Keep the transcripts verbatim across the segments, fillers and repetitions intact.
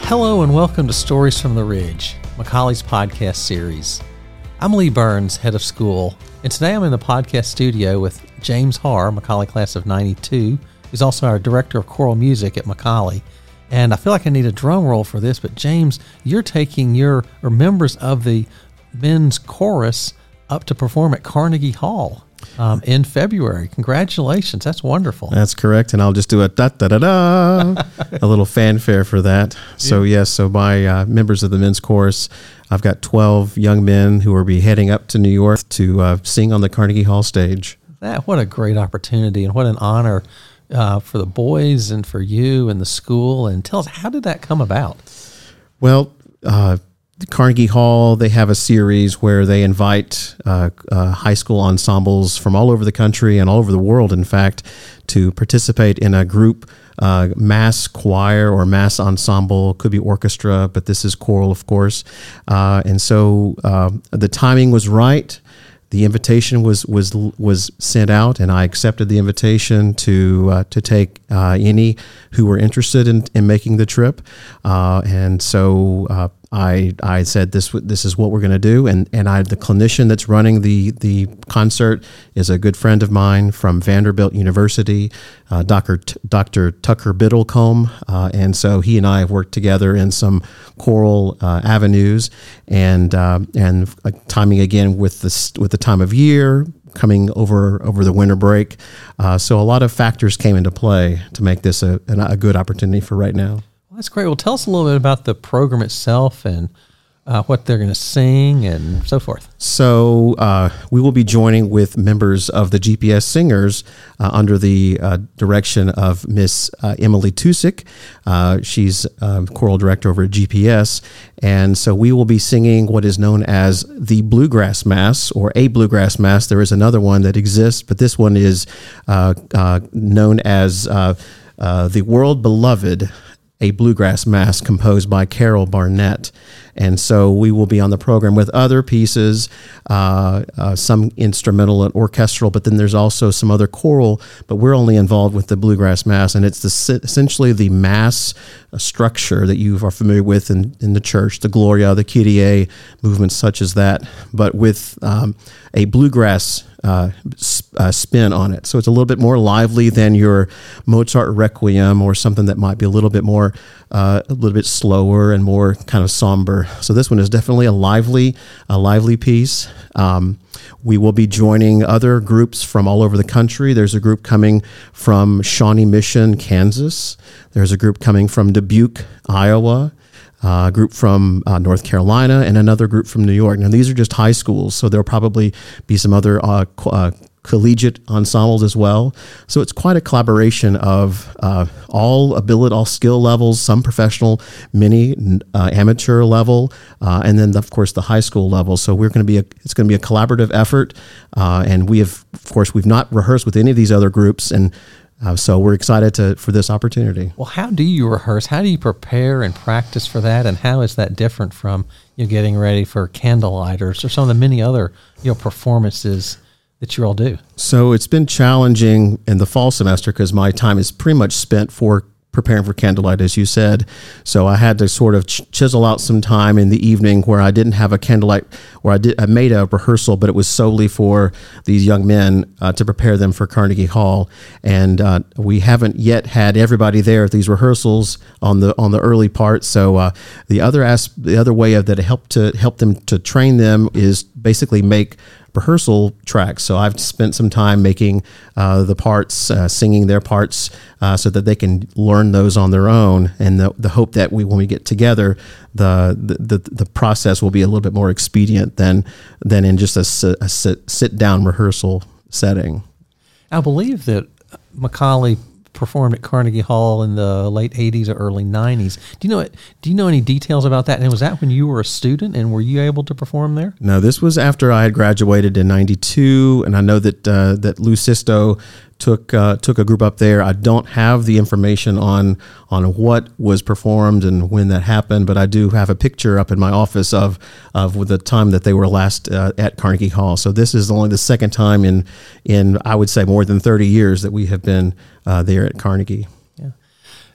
Hello and welcome to Stories from the Ridge, Macaulay's podcast series. I'm Lee Burns, head of school, and today I'm in the podcast studio with James Harr, Macaulay class of ninety-two, who's also our director of choral music at Macaulay. And I feel like I need a drum roll for this, but James, you're taking your or members of the men's chorus up to perform at Carnegie Hall um, in February. Congratulations. That's wonderful. That's correct. And I'll just do a da-da-da-da, a little fanfare for that. So, yes, yeah, so my uh, members of the men's chorus, I've got twelve young men who will be heading up to New York to uh, sing on the Carnegie Hall stage. That, what a great opportunity and what an honor uh, for the boys and for you and the school. And tell us, how did that come about? Well, uh, Carnegie Hall, they have a series where they invite uh, uh, high school ensembles from all over the country and all over the world, in fact, to participate in a group uh, mass choir or mass ensemble. Could be orchestra, but this is choral, of course. Uh, and so uh, the timing was right. The invitation was was was sent out, and I accepted the invitation to uh, to take uh, any who were interested in, in making the trip. Uh, and so uh, I I said this this is what we're going to do, and and I the clinician that's running the the concert is a good friend of mine from Vanderbilt University, uh, Doctor T- Doctor Tucker Biddlecombe, uh, and so he and I have worked together in some choral uh, avenues, and uh, and uh, timing again with the with the time of year coming over over the winter break, uh, so a lot of factors came into play to make this a a good opportunity for right now. Well, that's great. Well, tell us a little bit about the program itself and uh, what they're going to sing and so forth. So uh, we will be joining with members of the G P S Singers uh, under the uh, direction of Miss uh, Emily Tusick. Uh, she's uh, choral director over at G P S. And so we will be singing what is known as the Bluegrass Mass or a Bluegrass Mass. There is another one that exists, but this one is uh, uh, known as uh, uh, the World Beloved, a Bluegrass Mass composed by Carol Barnett. And so we will be on the program with other pieces, uh, uh, some instrumental and orchestral, but then there's also some other choral, but we're only involved with the Bluegrass Mass, and it's the, essentially the Mass structure that you are familiar with in, in the church, the Gloria, the Kyrie, movements such as that, but with um, a Bluegrass Uh, uh, spin on it. So it's a little bit more lively than your Mozart Requiem or something that might be a little bit more, uh, a little bit slower and more kind of somber. So this one is definitely a lively, a lively piece. Um, we will be joining other groups from all over the country. There's a group coming from Shawnee Mission, Kansas. There's a group coming from Dubuque, Iowa. Uh, a group from uh, North Carolina, and another group from New York. Now, these are just high schools, so there'll probably be some other uh, co- uh, collegiate ensembles as well. So it's quite a collaboration of uh, all ability, all skill levels, some professional, many uh, amateur level, uh, and then, of course, the high school level. So we're going to be a, it's going to be a collaborative effort, uh, and we have, of course, we've not rehearsed with any of these other groups, and Uh, so we're excited to for this opportunity. Well, how do you rehearse? How do you prepare and practice for that? And how is that different from you know, getting ready for Candlelighters or some of the many other you know performances that you all do? So it's been challenging in the fall semester because my time is pretty much spent for preparing for Candlelight, as you said. So I had to sort of ch- chisel out some time in the evening where I didn't have a candlelight, where I did I made a rehearsal, but it was solely for these young men uh, to prepare them for Carnegie Hall. And uh, we haven't yet had everybody there at these rehearsals on the on the early part. So uh, the other as- the other way of that help to help them to train them is basically make rehearsal tracks. So I've spent some time making uh, the parts, uh, singing their parts, uh, so that they can learn those on their own. And the, the hope that we, when we get together, the, the the the process will be a little bit more expedient than than in just a, a sit sit down rehearsal setting. I believe that Macaulay performed at Carnegie Hall in the late eighties or early nineties. Do you know it? Do you know any details about that? And was that when you were a student, and were you able to perform there? No, this was after I had graduated in ninety-two, and I know that uh, that Lou Sisto took uh, took a group up there. I don't have the information on on what was performed and when that happened, but I do have a picture up in my office of of the time that they were last uh, at Carnegie Hall. So this is only the second time in in I would say more than thirty years that we have been uh, there at Carnegie. Yeah.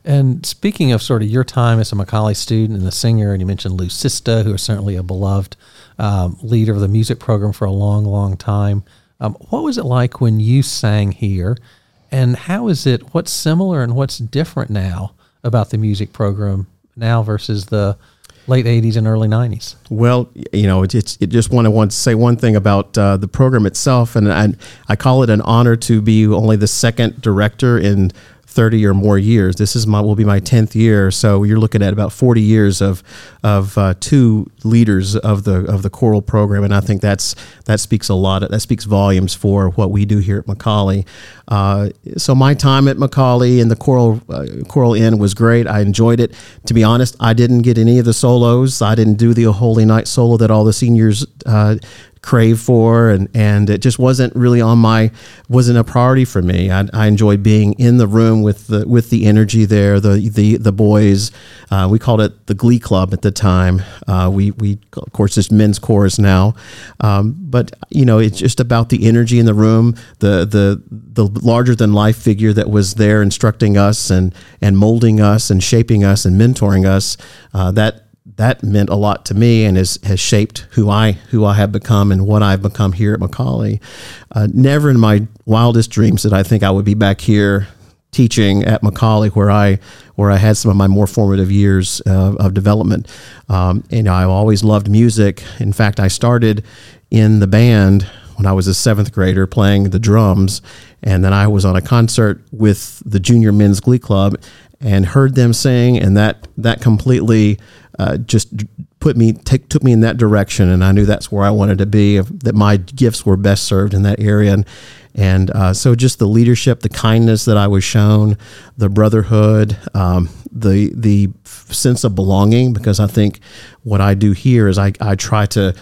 And speaking of sort of your time as a Macaulay student and the singer, and you mentioned Lou Sista, who is certainly a beloved um, leader of the music program for a long, long time. Um, what was it like when you sang here, and how is it, what's similar and what's different now about the music program now versus the late eighties and early nineties? Well, you know, it, it's it just want to want to say one thing about uh, the program itself, and I, I call it an honor to be only the second director in thirty or more years. This is my will be my tenth year, so you're looking at about forty years of of uh, two leaders of the of the choral program, and I think that's that speaks a lot. That speaks volumes for what we do here at Macaulay. Uh, so my time at Macaulay and the choral uh, choral inn was great. I enjoyed it. To be honest, I didn't get any of the solos. I didn't do the Holy Night solo that all the seniors Uh, crave for, and and it just wasn't really on my wasn't a priority for me. I, I enjoyed being in the room with the with the energy there, the the the boys. Uh, we called it the Glee Club at the time. Uh, we we of course it's men's chorus now, um, but you know it's just about the energy in the room, the the the larger than life figure that was there instructing us and and molding us and shaping us and mentoring us. Uh, that. That meant a lot to me and has, has shaped who I who I have become and what I've become here at Macaulay. Uh, never in my wildest dreams did I think I would be back here teaching at Macaulay, where I where I had some of my more formative years uh, of development. Um, and I've always loved music. In fact, I started in the band when I was a seventh grader playing the drums, and then I was on a concert with the Junior Men's Glee Club and heard them sing, and that that completely uh, just put me take, took me in that direction, and I knew that's where I wanted to be. That my gifts were best served in that area, and and uh, so just the leadership, the kindness that I was shown, the brotherhood, um, the the sense of belonging. Because I think what I do here is I I try to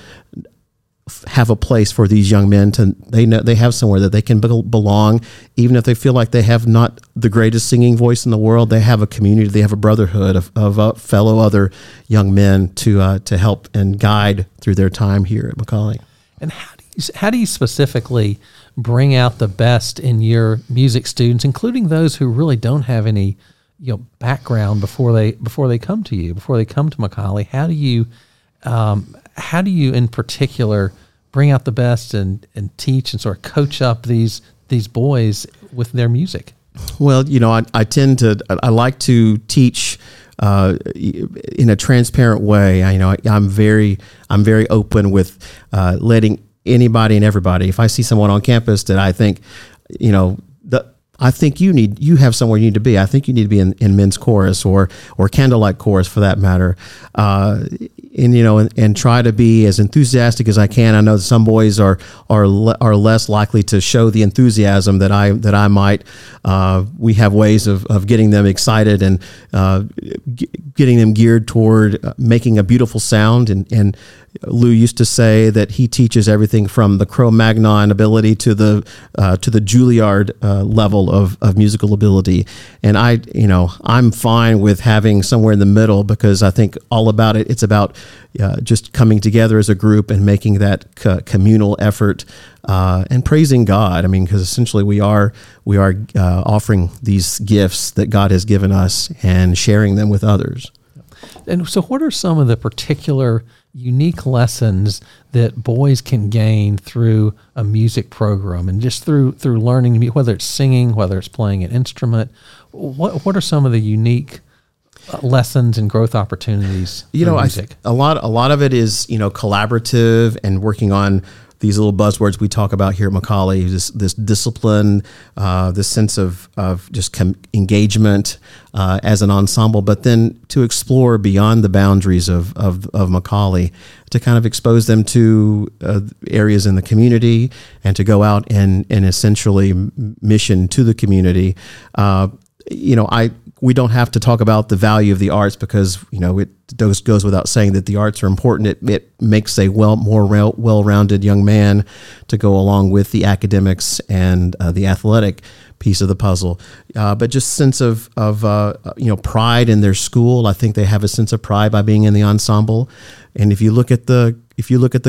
have a place for these young men to they know they have somewhere that they can be- belong, even if they feel like they have not the greatest singing voice in the world. They have a community, they have a brotherhood of, of uh, fellow other young men to uh, to help and guide through their time here at Macaulay. And how do you how do you specifically bring out the best in your music students, including those who really don't have any you know background before they before they come to you before they come to Macaulay? How do you um, how do you in particular bring out the best and, and teach and sort of coach up these these boys with their music? Well, you know, I, I tend to, I like to teach uh, in a transparent way. I, you know, I, I'm very, I'm very open with uh, letting anybody and everybody. If I see someone on campus that I think, you know, the, I think you need, you have somewhere you need to be. I think you need to be in, in men's chorus or or candlelight chorus for that matter. Uh, and you know, and, and try to be as enthusiastic as I can. I know that some boys are are le- are less likely to show the enthusiasm that I that I might. Uh, we have ways of, of getting them excited and uh, g- getting them geared toward making a beautiful sound. And, and Lou used to say that he teaches everything from the Cro-Magnon ability to the uh, to the Juilliard uh, level of, of musical ability. And I, you know, I'm fine with having somewhere in the middle, because I think all about it, it's about uh, just coming together as a group and making that co- communal effort uh, and praising God. I mean, because essentially we are we are uh, offering these gifts that God has given us and sharing them with others. And so what are some of the particular unique lessons that boys can gain through a music program and just through through learning, whether it's singing, whether it's playing an instrument? What what are some of the unique lessons and growth opportunities you know music? I, a lot a lot of it is you know collaborative and working on these little buzzwords we talk about here at Macaulay, this, this discipline, uh, this sense of, of just com- engagement uh, as an ensemble, but then to explore beyond the boundaries of, of, of Macaulay, to kind of expose them to uh, areas in the community and to go out and, and essentially mission to the community. Uh, you know, I we don't have to talk about the value of the arts, because you know it goes goes without saying that the arts are important. It it makes a well more well-rounded young man to go along with the academics and uh, the athletic piece of the puzzle. Uh, but just sense of of uh, you know pride in their school. I think they have a sense of pride by being in the ensemble. And if you look at the if you look at the group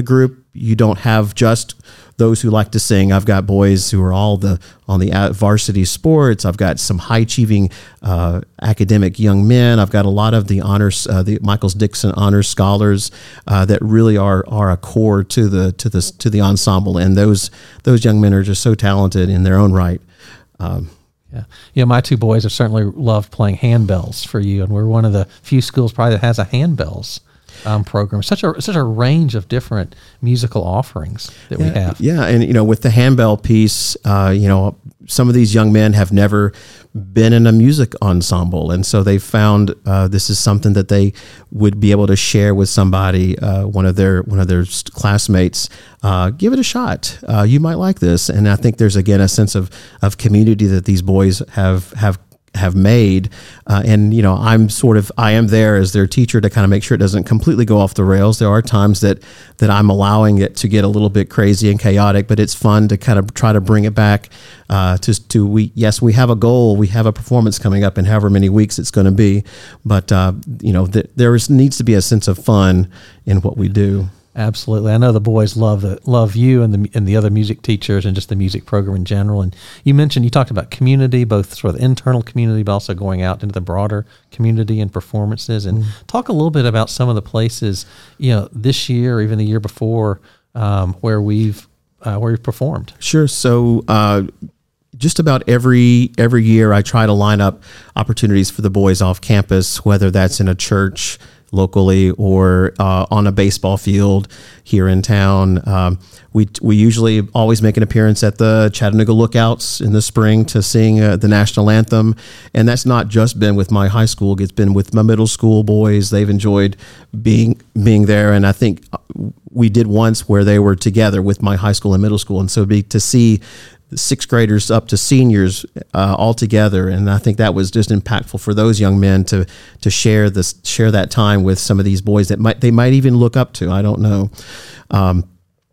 you don't have just those who like to sing. I've got boys who are all the on the varsity sports. I've got some high achieving uh, academic young men. I've got a lot of the honors, uh, the Michaels Dixon honors scholars uh, that really are are a core to the to the to the ensemble. And those those young men are just so talented in their own right. Um, Yeah, yeah. My two boys have certainly loved playing handbells for you, and we're one of the few schools probably that has a handbells um, program. Such a such a range of different musical offerings that yeah, we have. Yeah, and you know, with the handbell piece, uh, you know, some of these young men have never been in a music ensemble, and so they found uh, this is something that they would be able to share with somebody, uh, one of their one of their classmates. Uh, give it a shot. Uh, you might like this, and I think there's again a sense of of community that these boys have have. have made, uh, and you know, I'm sort of I am there as their teacher to kind of make sure it doesn't completely go off the rails. There are times that that I'm allowing it to get a little bit crazy and chaotic, but it's fun to kind of try to bring it back uh, to to we yes we have a goal, we have a performance coming up in however many weeks it's going to be, but uh, you know th- there is, needs to be a sense of fun in what we do. Absolutely. I know the boys love the, love you and the and the other music teachers and just the music program in general. And you mentioned, you talked about community, both sort of the internal community, but also going out into the broader community and performances. And mm. talk a little bit about some of the places, you know, this year or even the year before, um, where we've uh, where we've performed. Sure. So uh, just about every every year, I try to line up opportunities for the boys off campus, whether that's in a church locally or uh, on a baseball field here in town. Um, we we usually always make an appearance at the Chattanooga Lookouts in the spring to sing uh, the national anthem, and that's not just been with my high school. It's been with my middle school boys. They've enjoyed being being there, and I think we did once where they were together with my high school and middle school, and so be, to see sixth graders up to seniors uh, all together, and I think that was just impactful for those young men to to share this share that time with some of these boys that might they might even look up to. I don't know. Um,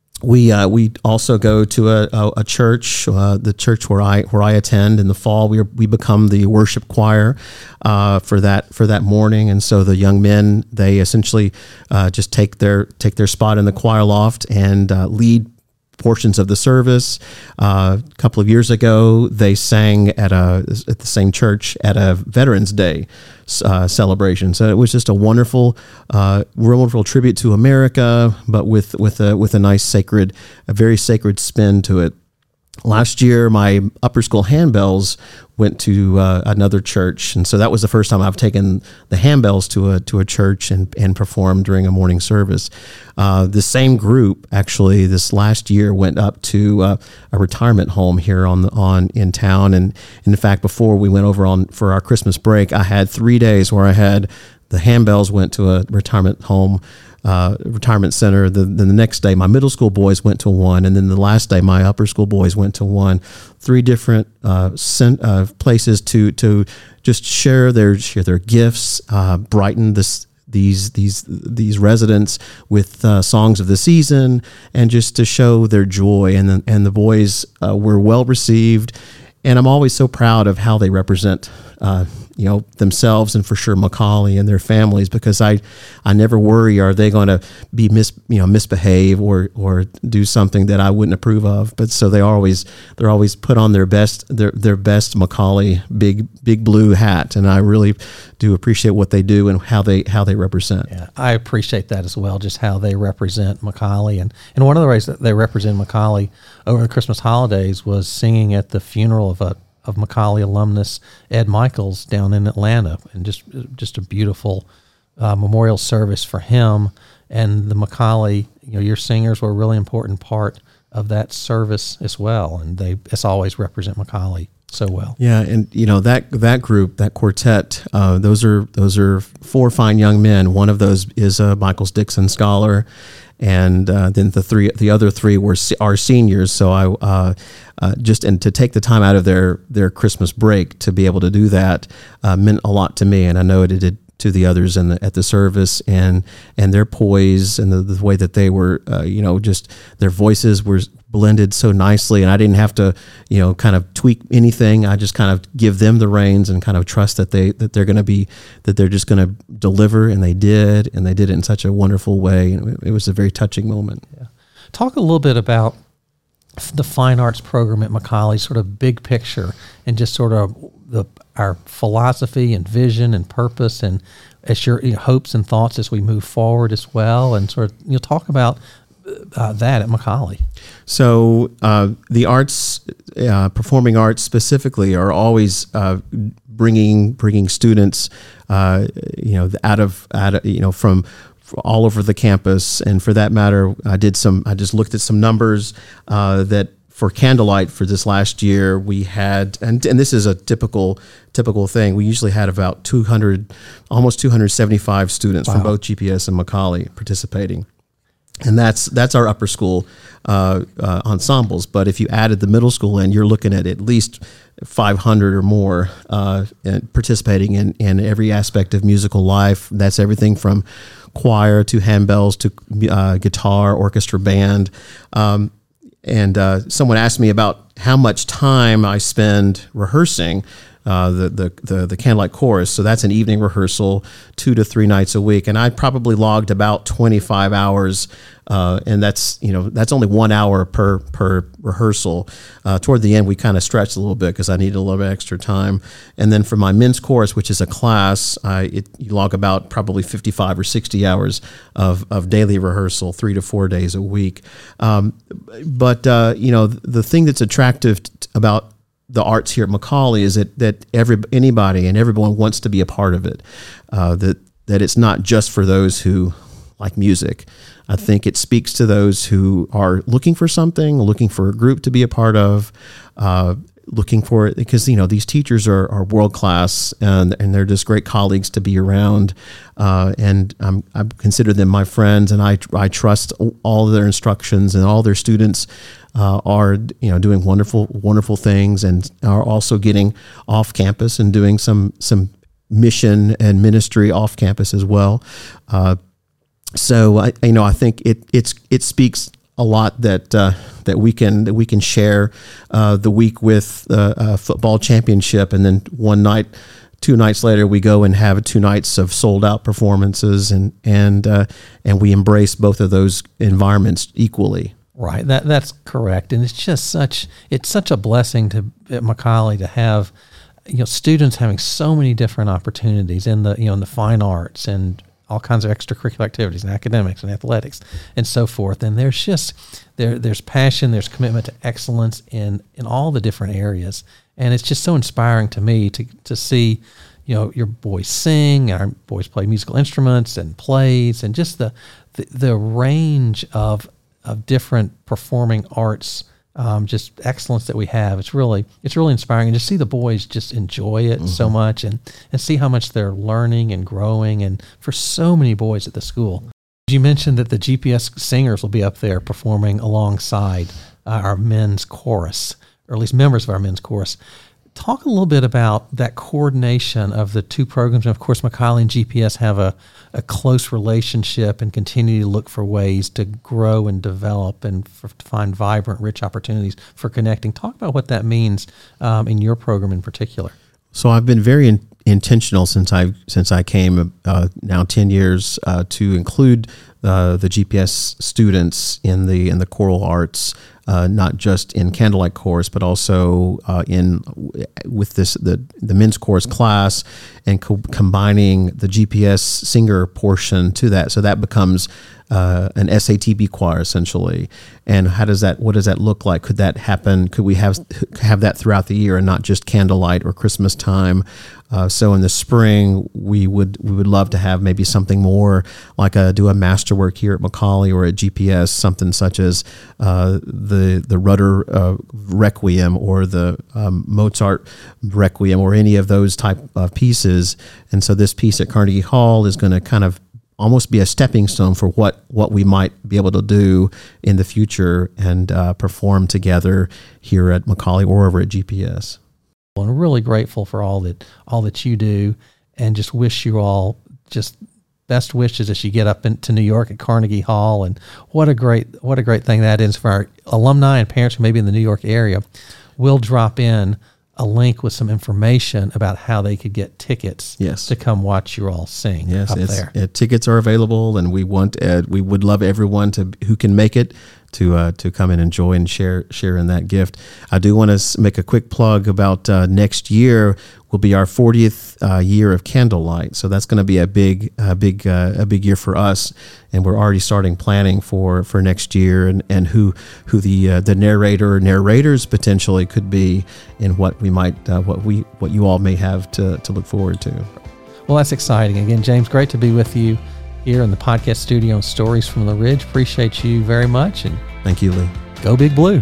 we uh, we also go to a, a, a church, uh, the church where I where I attend. In the fall, we are, we become the worship choir uh, for that for that morning, and so the young men, they essentially uh, just take their take their spot in the choir loft and uh, lead portions of the service. Uh, a couple of years ago, they sang at a at the same church at a Veterans Day uh, celebration. So it was just a wonderful, uh, wonderful tribute to America, but with with a with a nice sacred, a very sacred spin to it. Last year, my upper school handbells went to uh, another church, and so that was the first time I've taken the handbells to a to a church and, and performed during a morning service. Uh, the same group, actually, this last year went up to uh, a retirement home here on the, on in town, and in fact, before we went over on for our Christmas break, I had three days where I had the handbells went to a retirement home. Uh, retirement center. The, then the next day, my middle school boys went to one, and then the last day, my upper school boys went to one. Three different uh, cent, uh, places to to just share their share their gifts, uh, brighten this these these these residents with uh, songs of the season, and just to show their joy. And the, and the boys uh, were well received, and I'm always so proud of how they represent. Uh, you know, themselves and for sure McCallie and their families, because I, I never worry, are they going to be mis, you know, misbehave or, or do something that I wouldn't approve of. But so they always, they're always put on their best, their, their best McCallie big, big blue hat. And I really do appreciate what they do and how they, how they represent. Yeah, I appreciate that as well, just how they represent McCallie. And, and one of the ways that they represent McCallie over the Christmas holidays was singing at the funeral of a of McCallie alumnus Ed Michaels down in Atlanta, and just just a beautiful uh, memorial service for him. And the McCallie, you know, your singers were a really important part of that service as well, and they, as always, represent McCallie so well. Yeah, and you know that that group, that quartet, uh, those are those are four fine young men. One of those is a Michaels Dixon scholar, and uh, then the three, the other three were are seniors. So I uh, uh, just and to take the time out of their their Christmas break to be able to do that uh, meant a lot to me, and I know it did to the others in the, at the service, and and their poise and the, the way that they were, uh, you know, just their voices were blended so nicely, and I didn't have to, you know, kind of tweak anything. I just kind of give them the reins and kind of trust that they that they're going to be that they're just going to deliver, and they did, and they did it in such a wonderful way, and it was a very touching moment. Yeah. Talk a little bit about the fine arts program at Macaulay, sort of big picture, and just sort of the our philosophy and vision and purpose, and as your you know, hopes and thoughts as we move forward as well, and sort of you know talk about uh, that at Macaulay. So uh, the arts, uh, performing arts specifically, are always uh, bringing bringing students, uh, you know, out of out of, you know from all over the campus. And for that matter, I did some. I just looked at some numbers uh, that for Candlelight for this last year we had, and and this is a typical typical thing. We usually had about two hundred, almost two hundred seventy-five students wow. from both G P S and Macaulay participating. And that's that's our upper school uh, uh, ensembles. But if you added the middle school in, you're looking at at least five hundred or more uh, participating in, in every aspect of musical life. That's everything from choir to handbells to uh, guitar, orchestra, band. Um, and uh, someone asked me about how much time I spend rehearsing Uh, the, the the the Candlelight Chorus. So that's an evening rehearsal, two to three nights a week, and I probably logged about twenty-five hours, uh, and that's you know that's only one hour per per rehearsal. Uh, toward the end, we kind of stretched a little bit because I needed a little bit extra time. And then for my men's chorus, which is a class, I it, you log about probably fifty-five or sixty hours of of daily rehearsal, three to four days a week. Um, but uh, you know the thing that's attractive t- about the arts here at Macaulay is that that every anybody and everyone wants to be a part of it. Uh, that that it's not just for those who like music. I think it speaks to those who are looking for something, looking for a group to be a part of, uh, looking for it because you know these teachers are, are world class and and they're just great colleagues to be around. Uh, and I'm, I consider them my friends, and I I trust all of their instructions, and all their students Uh, are you know doing wonderful wonderful things, and are also getting off campus and doing some some mission and ministry off campus as well. Uh, so I you know I think it it's it speaks a lot that uh, that we can that we can share uh, the week with uh, a football championship, and then one night. Two nights later, we go and have two nights of sold out performances, and and uh, and we embrace both of those environments equally. Right, that that's correct, and it's just such it's such a blessing to at Macaulay to have you know students having so many different opportunities in the you know in the fine arts and all kinds of extracurricular activities and academics and athletics and so forth. And there's just there there's passion, there's commitment to excellence in in all the different areas, and it's just so inspiring to me to to see you know your boys sing, our boys play musical instruments and plays, and just the the, the range of of different performing arts, um, just excellence that we have. It's really, it's really inspiring, and to see the boys just enjoy it mm-hmm. so much, and, and see how much they're learning and growing, and for so many boys at the school. You mentioned that the G P S singers will be up there performing alongside uh, our men's chorus, or at least members of our men's chorus. Talk a little bit about that coordination of the two programs. And of course, Macaulay and G P S have a, a close relationship and continue to look for ways to grow and develop and for, to find vibrant, rich opportunities for connecting. Talk about what that means um, in your program in particular. So I've been very in, intentional since I since I came uh, now ten years uh, to include uh, the G P S students in the in the choral arts. Uh, not just in Candlelight Chorus, but also uh, in with this the the men's chorus class, and co- combining the G P S singer portion to that, so that becomes uh, an S A T B choir essentially. And how does that? What does that look like? Could that happen? Could we have have that throughout the year and not just Candlelight or Christmas time? Uh, so in the spring, we would we would love to have maybe something more like a do a masterwork here at Macaulay or at G P S, something such as uh, the the Rudder uh, Requiem or the um, Mozart Requiem or any of those type of pieces. And so this piece at Carnegie Hall is going to kind of almost be a stepping stone for what, what we might be able to do in the future and uh, perform together here at Macaulay or over at G P S. I'm really grateful for all that all that you do, and just wish you all just best wishes as you get up into New York at Carnegie Hall. And what a great what a great thing that is for our alumni and parents who may be in the New York area. We'll drop in a link with some information about how they could get tickets yes. to come watch you all sing yes, up it's, there. Uh, tickets are available, and we want uh, we would love everyone to who can make it to uh, to come and enjoy and share share in that gift. I do want to make a quick plug about uh, next year will be our fortieth uh, year of Candlelight, so that's going to be a big a big uh, a big year for us, and we're already starting planning for, for next year and, and who who the uh, the narrator or narrators potentially could be, and what we might uh, what we what you all may have to to look forward to. Well, that's exciting. Again, James, great to be with you here in the podcast studio, Stories from the Ridge. Appreciate you very much. And thank you, Lee. Go Big Blue.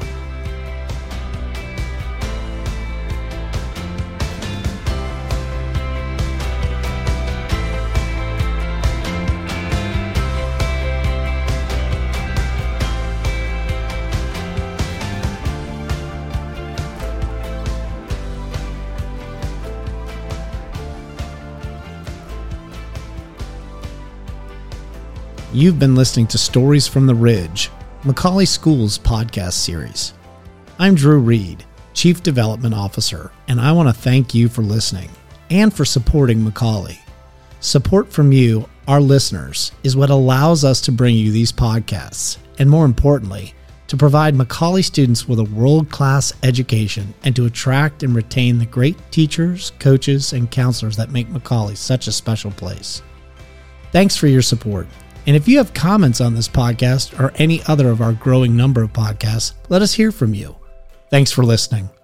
You've been listening to Stories from the Ridge, McCallie Schools podcast series. I'm Drew Reed, Chief Development Officer, and I want to thank you for listening and for supporting McCallie. Support from you, our listeners, is what allows us to bring you these podcasts, and more importantly, to provide McCallie students with a world-class education and to attract and retain the great teachers, coaches, and counselors that make McCallie such a special place. Thanks for your support. And if you have comments on this podcast or any other of our growing number of podcasts, let us hear from you. Thanks for listening.